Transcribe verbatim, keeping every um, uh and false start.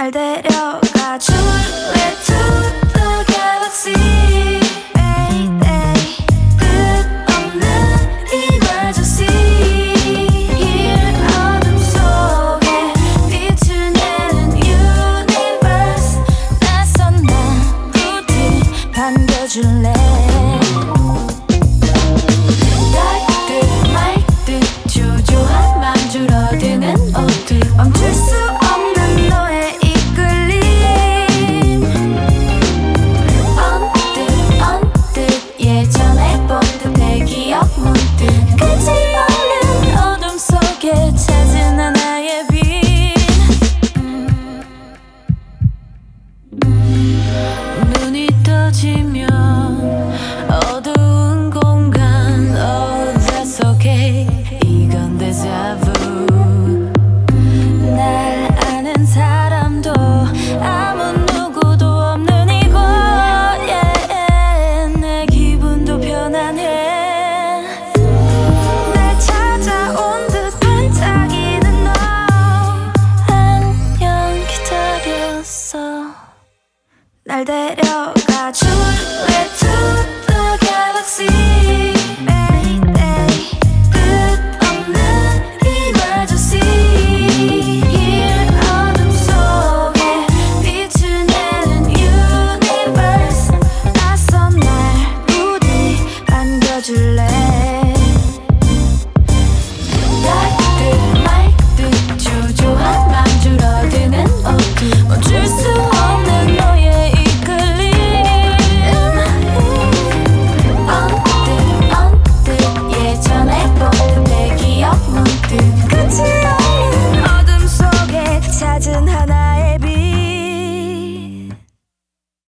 날 데려가 줄래 to the galaxy baby 끝없는 emergency Here 어둠 속에 빛을 내는 universe 낯선 날 부디 반겨줄래 달빛 말듯 주저한 맘 줄어드는 어둠 멈출 수 없는 너의 이끌림 언뜻 언뜻 예전에 본 듯해 기억 문득 끝이 없는 어둠 속에 찾은 하나의 빛 눈이 떠지면 어두운 공간 Oh that's okay 이건 데자부 날 아는 사람도 아무 누구도 없는 이곳 yeah. 내 기분도 편안해 날 찾아온 듯 반짝이는 너 안녕 기다렸어 날 데려가 줄래 to the galaxy baby 끝없는 emergency Here 어둠 속에 빛을 내는 universe 낯선 날 부디 반겨줄래